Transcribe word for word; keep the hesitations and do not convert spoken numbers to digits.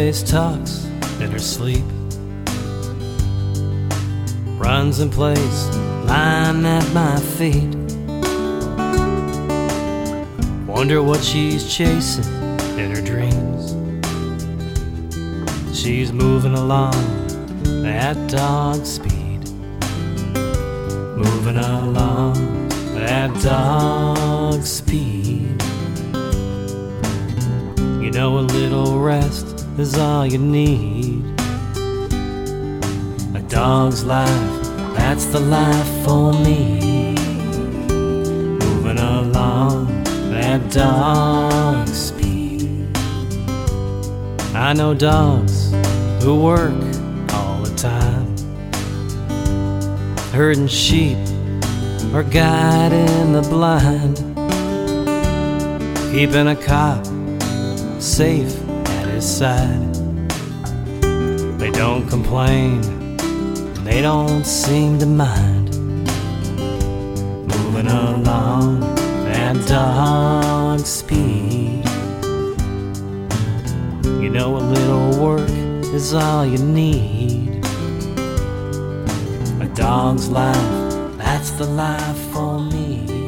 always talks in her sleep, runs and plays lying at my feet. Wonder what she's chasing in her dreams. She's moving along at dog speed, moving along at dog speed. You know a little rest is all you need. A dog's life, that's the life for me. Moving along at dog speed. I know dogs who work all the time, herding sheep or guiding the blind, keeping a cop safe at his side. They don't complain, they don't seem to mind. Moving along at dog speed. You know a little work is all you need. A dog's life, that's the life for me.